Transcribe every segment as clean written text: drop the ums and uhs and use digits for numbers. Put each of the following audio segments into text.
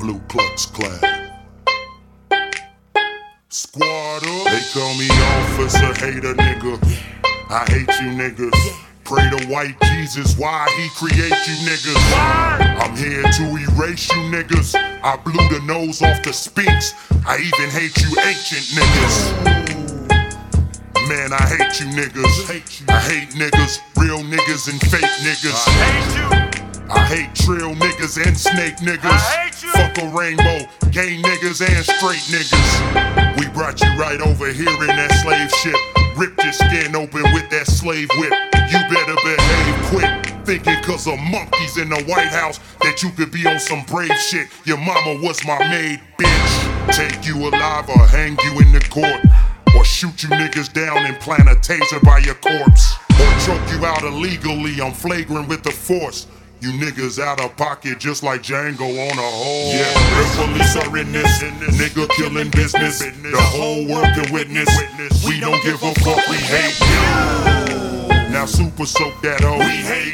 Blue Klux Klan. Squad up. They call me officer, hater nigga. I hate you niggas. Pray to white Jesus why he create you niggas. I'm here to erase you niggas. I blew the nose off the Sphinx. I even hate you ancient niggas. Man, I hate you niggas. I hate niggas, real niggas and fake niggas. I hate you. I hate trill niggas and snake niggas. I hate you. Fuck a rainbow, gay niggas and straight niggas. We brought you right over here in that slave ship. Ripped your skin open with that slave whip. You better behave quick. Thinking cause of monkeys in the White House that you could be on some brave shit. Your mama was my maid, bitch. Take you alive or hang you in the court. Or shoot you niggas down and plant a taser by your corpse. Or choke you out illegally on flagrant with the force. You niggas out of pocket just like Django on a hole. Yeah, real police are in this nigga killing business. The whole world can witness. We don't give a fuck, we hate you. Now super soak that hoe. We hate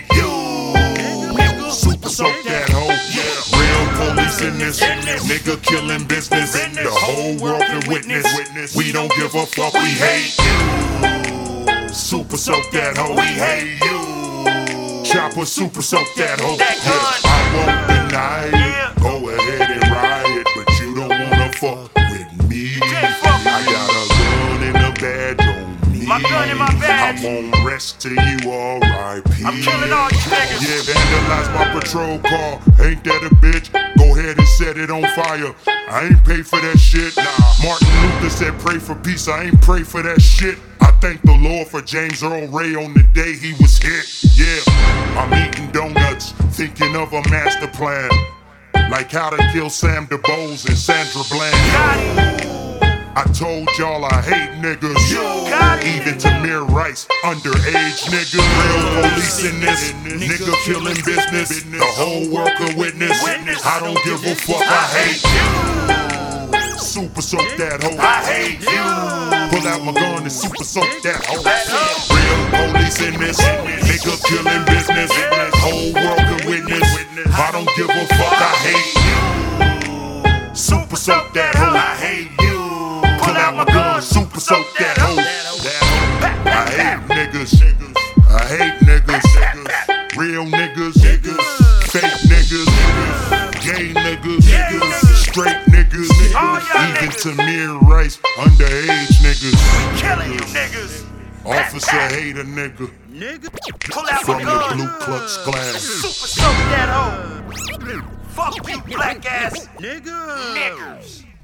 you. Super soak that hoe. Yeah, real police in this nigga killing business. The whole world can witness. We don't give a fuck, we hate you. Super soak that hoe. We hate you. Chopper super soak that hoe. Yeah, I won't deny it. Go ahead and riot, but you don't wanna fuck with me. I got a gun and a badge on me. My gun and my badge. I'm on rest to you, R.I.P. I'm killing all you niggas. Yeah, vandalize my patrol car. Ain't that a bitch? Go ahead and set it on fire. I ain't pay for that shit. Martin Luther said pray for peace. I ain't pray for that shit. I thank the Lord for James Earl Ray on the day he was hit. Yeah, I'm eating donuts, thinking of a master plan. Like how to kill Sam DuBose and Sandra Bland. I told y'all I hate niggas. Even Tamir Rice, underage nigga. Real police in this nigga killing business. The whole world can witness. I don't give a fuck, I hate you. Super soak that hoe. I hate you. Pull out my gun and super soak that hoe. Real police in this nigga killing business. Whole world can witness. I don't give a fuck, I hate you. Super soak that hoe. I hate you. Pull out my gun, super soak that hoe. I hate niggas. I hate niggas. Real niggas. Fake niggas. Gay niggas. Straight niggas. Even Tamir Rice, underage niggas. Killing you niggas. Officer hater nigga. Pull out From my the gun. Blue Klux Klan. Super soak that hoe. Fuck you black ass niggas.